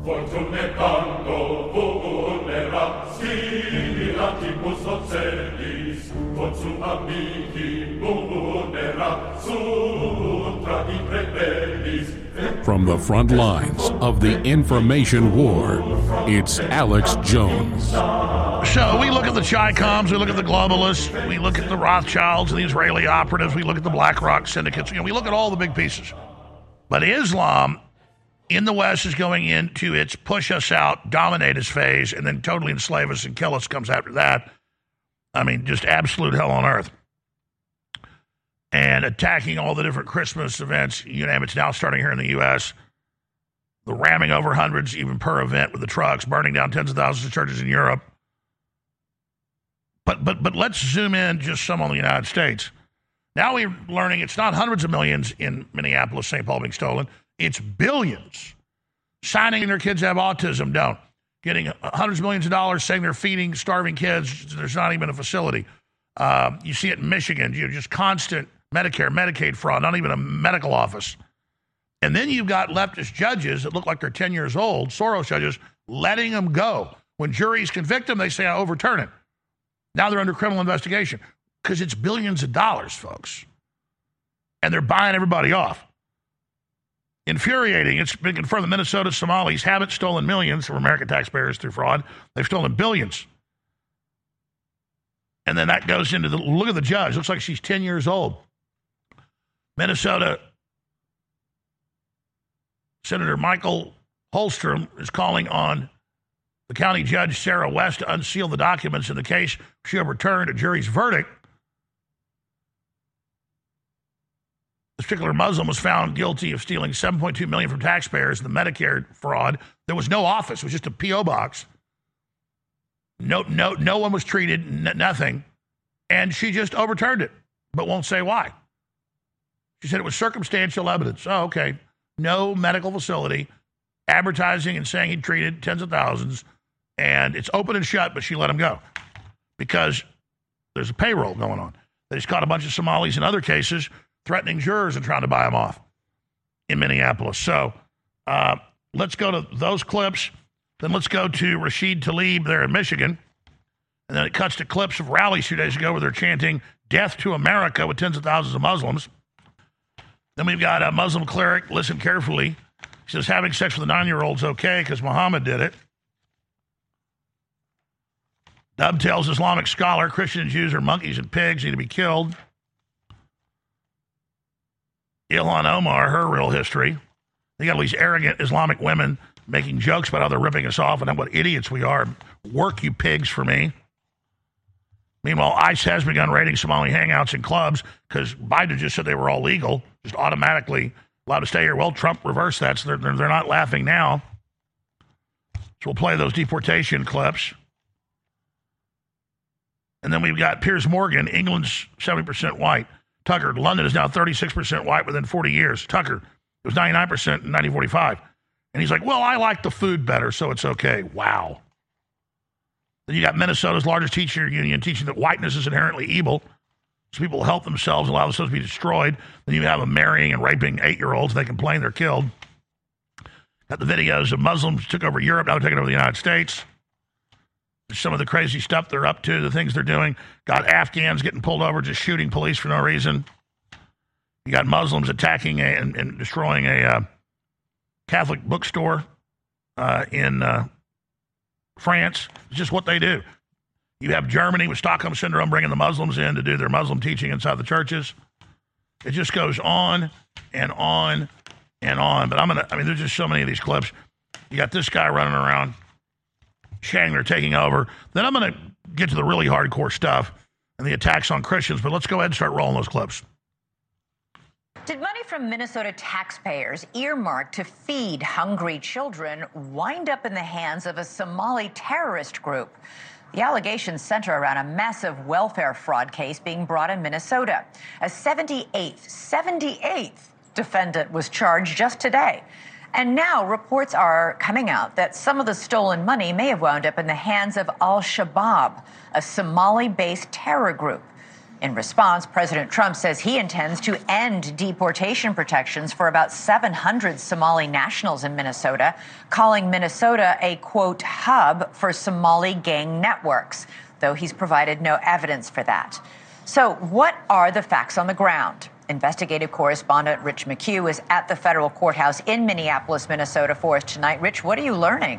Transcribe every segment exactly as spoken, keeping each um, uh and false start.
From the front lines of the information war, it's Alex Jones. So we look at the Chi-Coms, we look at the globalists, we look at the Rothschilds and the Israeli operatives, we look at the BlackRock syndicates, you know, we look at all the big pieces. But Islam in the West is going into its push us out, dominate us phase, and then totally enslave us and kill us comes after that. I mean, just absolute hell on earth. And attacking all the different Christmas events, you name it, it's now starting here in the U S. The ramming over hundreds even per event with the trucks, burning down tens of thousands of churches in Europe. But but but let's zoom in just some on the United States. Now we're learning it's not hundreds of millions in Minneapolis, Saint Paul being stolen. It's billions. Signing their kids have autism, don't. Getting hundreds of millions of dollars, saying they're feeding starving kids. There's not even a facility. Uh, you see it in Michigan. You know, just constant Medicare, Medicaid fraud, not even a medical office. And then you've got leftist judges that look like they're ten years old, Soros judges, letting them go. When juries convict them, they say, I overturn it. Now they're under criminal investigation because it's billions of dollars, folks. And they're buying everybody off. Infuriating. It's been confirmed that Minnesota Somalis haven't stolen millions from American taxpayers through fraud. They've stolen billions. And then that goes into the, look at the judge. Looks like she's ten years old. Minnesota Senator Michael Holstrom is calling on the county judge, Sarah West, to unseal the documents in the case. She overturned a jury's verdict. This particular Muslim was found guilty of stealing seven point two million dollars from taxpayers in the Medicare fraud. There was no office. It was just a P O box. No, no, no one was treated, n- nothing. And she just overturned it, but won't say why. She said it was circumstantial evidence. Oh, okay. No medical facility, advertising and saying he treated tens of thousands, and it's open and shut, but she let him go because there's a payroll going on. They just caught a bunch of Somalis in other cases threatening jurors and trying to buy them off in Minneapolis. So uh, let's go to those clips. Then let's go to Rashid Tlaib there in Michigan. And then it cuts to clips of rallies two days ago where they're chanting death to America with tens of thousands of Muslims. Then we've got a Muslim cleric, listen carefully. He says having sex with a nine-year-old's okay because Muhammad did it. Dovetails Islamic scholar, Christian and Jews are monkeys and pigs, need to be killed. Ilhan Omar, her real history. They got all these arrogant Islamic women making jokes about how they're ripping us off and what idiots we are. Work, you pigs, for me. Meanwhile, ICE has begun raiding Somali hangouts and clubs because Biden just said they were all legal, just automatically allowed to stay here. Well, Trump reversed that, so they're, they're, they're not laughing now. So we'll play those deportation clips. And then we've got Piers Morgan, England's seventy percent white. Tucker, London is now thirty-six percent white within forty years. Tucker, it was ninety-nine percent in nineteen forty-five. And he's like, well, I like the food better, so it's okay. Wow. Then you got Minnesota's largest teacher union teaching that whiteness is inherently evil. So people help themselves, allow themselves to be destroyed. Then you have them marrying and raping eight-year-olds. They complain they're killed. Got the videos of Muslims took over Europe, now they're taking over the United States. Some of the crazy stuff they're up to, the things they're doing. Got Afghans getting pulled over, just shooting police for no reason. You got Muslims attacking a, and, and destroying a uh, Catholic bookstore uh, in uh, France. It's just what they do. You have Germany with Stockholm Syndrome bringing the Muslims in to do their Muslim teaching inside the churches. It just goes on and on and on. But I'm going to, I mean, there's just so many of these clips. You got this guy running around, Chandler taking over. Then I'm going to get to the really hardcore stuff and the attacks on Christians. But let's go ahead and start rolling those clips. Did money from Minnesota taxpayers earmarked to feed hungry children wind up in the hands of a Somali terrorist group? The allegations center around a massive welfare fraud case being brought in Minnesota. A seventy-eighth, seventy-eighth defendant was charged just today. And now reports are coming out that some of the stolen money may have wound up in the hands of Al-Shabaab, a Somali-based terror group. In response, President Trump says he intends to end deportation protections for about seven hundred Somali nationals in Minnesota, calling Minnesota a, quote, hub for Somali gang networks, though he's provided no evidence for that. So what are the facts on the ground? Investigative correspondent Rich McHugh is at the federal courthouse in Minneapolis, Minnesota for us tonight. Rich, what are you learning?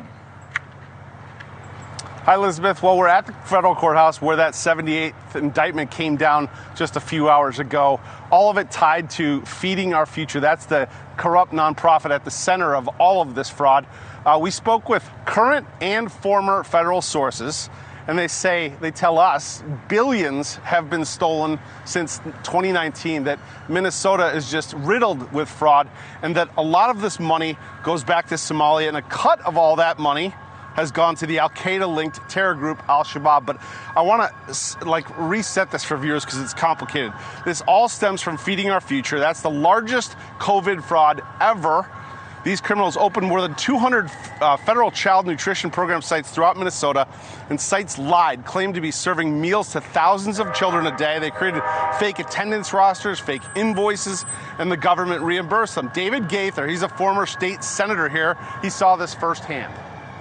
Hi, Elizabeth. Well, we're at the federal courthouse where that seventy-eighth indictment came down just a few hours ago. All of it tied to Feeding Our Future. That's the corrupt nonprofit at the center of all of this fraud. Uh, we spoke with current and former federal sources, and they say, they tell us, billions have been stolen since twenty nineteen, that Minnesota is just riddled with fraud, and that a lot of this money goes back to Somalia, and a cut of all that money has gone to the Al-Qaeda-linked terror group Al-Shabaab. But I want to like reset this for viewers because it's complicated. This all stems from Feeding Our Future. That's the largest COVID fraud ever. These criminals opened more than two hundred uh, federal child nutrition program sites throughout Minnesota, and sites lied, claimed to be serving meals to thousands of children a day. They created fake attendance rosters, fake invoices, and the government reimbursed them. David Gaither, he's a former state senator here. He saw this firsthand.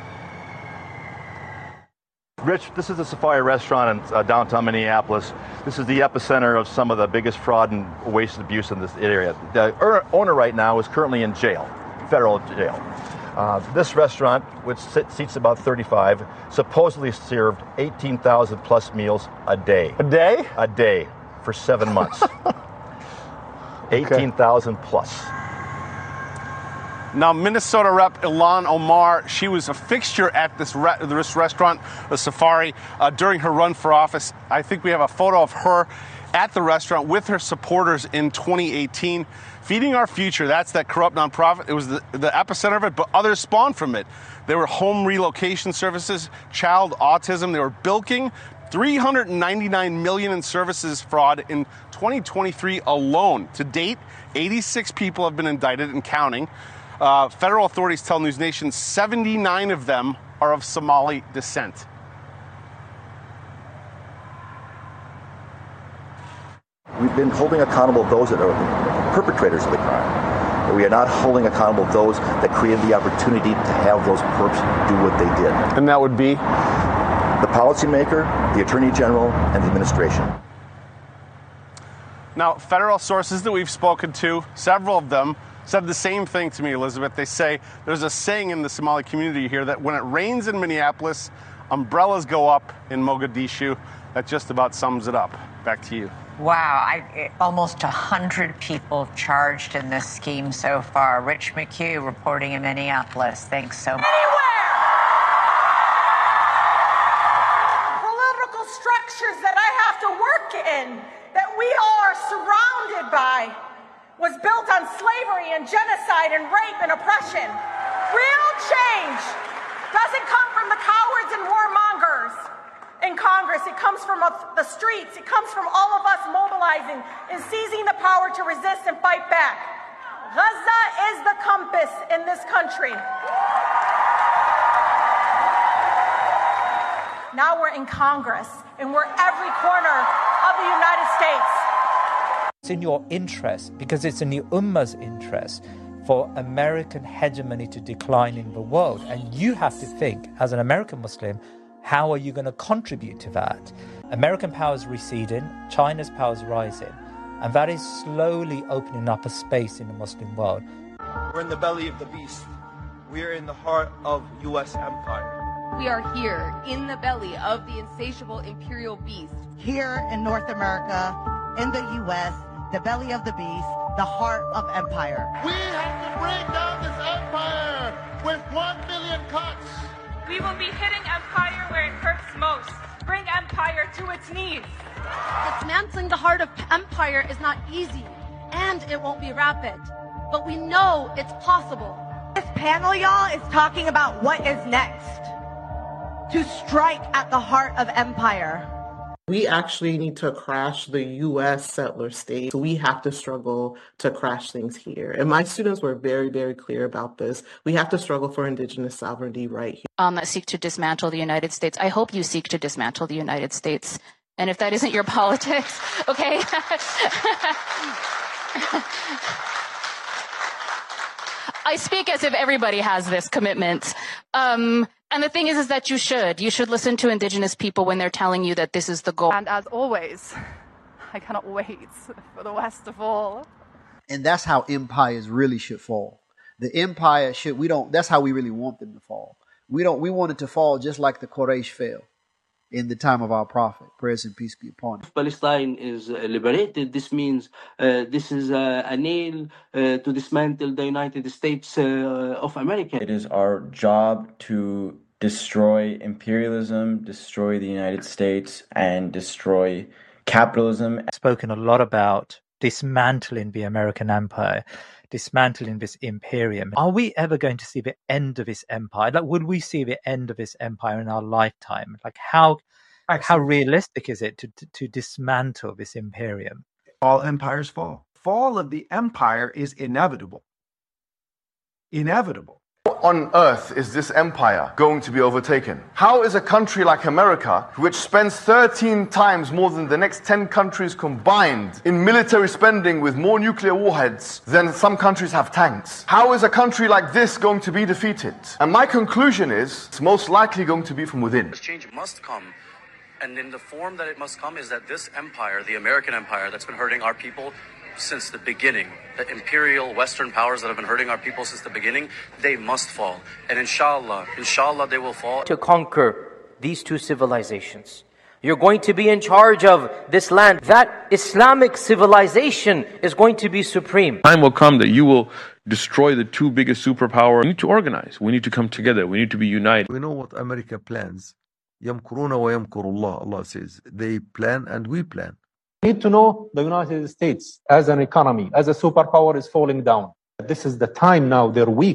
Rich, this is the Safari restaurant in uh, downtown Minneapolis. This is the epicenter of some of the biggest fraud and waste and abuse in this area. The er- owner right now is currently in jail, federal jail. Uh, this restaurant, which sit- seats about thirty-five, supposedly served eighteen thousand plus meals a day. A day? A day for seven months. eighteen thousand okay. plus. Now, Minnesota Rep Ilhan Omar, she was a fixture at this, re- this restaurant, the Safari, uh, during her run for office. I think we have a photo of her at the restaurant with her supporters in twenty eighteen. Feeding Our Future, that's that corrupt nonprofit. It was the, the epicenter of it, but others spawned from it. There were home relocation services, child autism. They were bilking three hundred ninety-nine million dollars in services fraud in twenty twenty-three alone. To date, eighty-six people have been indicted and counting. Uh, federal authorities tell News Nation seventy-nine of them are of Somali descent. We've been holding accountable those that are perpetrators of the crime. We are not holding accountable those that created the opportunity to have those perps do what they did. And that would be? The policymaker, the Attorney General, and the administration. Now, federal sources that we've spoken to, several of them, said the same thing to me, Elizabeth. They say there's a saying in the Somali community here that when it rains in Minneapolis, umbrellas go up in Mogadishu. That just about sums it up. Back to you. Wow, I, almost one hundred people charged in this scheme so far. Rich McHugh reporting in Minneapolis. Thanks so much. Anywhere! Political structures that I have to work in, that we are surrounded by, was built on slavery and genocide and rape and oppression. Real change doesn't come from the cowards and warmongers in Congress. It comes from the streets. It comes from all of us mobilizing and seizing the power to resist and fight back. Gaza is the compass in this country. Now we're in Congress, and we're every corner of the United States. It's in your interest, because it's in the Ummah's interest, for American hegemony to decline in the world. And you have to think, as an American Muslim, how are you going to contribute to that? American power is receding, China's power is rising, and that is slowly opening up a space in the Muslim world. We're in the belly of the beast. We are in the heart of U S empire. We are here in the belly of the insatiable imperial beast. Here in North America, in the U S, the belly of the beast, the heart of empire. We have to bring down this empire with one million cuts. We will be hitting empire where it hurts most. Bring empire to its knees. Dismantling the heart of empire is not easy, and it won't be rapid. But we know it's possible. This panel, y'all, is talking about what is next. To strike at the heart of empire. We actually need to crash the U S settler state. So we have to struggle to crash things here. And my students were very, very clear about this. We have to struggle for indigenous sovereignty right here. Um, that seek to dismantle the United States. I hope you seek to dismantle the United States And if that isn't your politics, okay? I speak as if everybody has this commitment. Um, and the thing is, is that you should. You should listen to indigenous people when they're telling you that this is the goal. And as always, I cannot wait for the West to fall. And that's how empires really should fall. The empire should, we don't, that's how we really want them to fall. We don't, we want it to fall just like the Quraysh fell in the time of our prophet, praise and peace be upon him. If Palestine is uh, liberated, this means uh, this is uh, a nail uh, to dismantle the United States uh, of America. It is our job to destroy imperialism, destroy the United States, and destroy capitalism. Spoken a lot about dismantling the American empire, dismantling this imperium. Are we ever going to see the end of this empire? Like, will we see the end of this empire in our lifetime? Like, how Actually, how realistic is it to, to to dismantle this imperium? All empires fall. Fall of the empire is inevitable. Inevitable. On earth is this empire going to be overtaken? How is a country like America, which spends thirteen times more than the next ten countries combined in military spending with more nuclear warheads than some countries have tanks, how is a country like this going to be defeated? And my conclusion is it's most likely going to be from within. This change must come, and in the form that it must come is that this empire, the American empire that's been hurting our people since the beginning, the imperial Western powers that have been hurting our people since the beginning, they must fall. And inshallah, inshallah they will fall. To conquer these two civilizations, you're going to be in charge of this land. That Islamic civilization is going to be supreme. Time will come that you will destroy the two biggest superpowers. We need to organize. We need to come together. We need to be united. We know what America plans. يَمْكُرُونَ وَيَمْكُرُ اللَّهُ. Allah says, they plan and we plan. We need to know the United States as an economy, as a superpower is falling down. This is the time now, they're weak.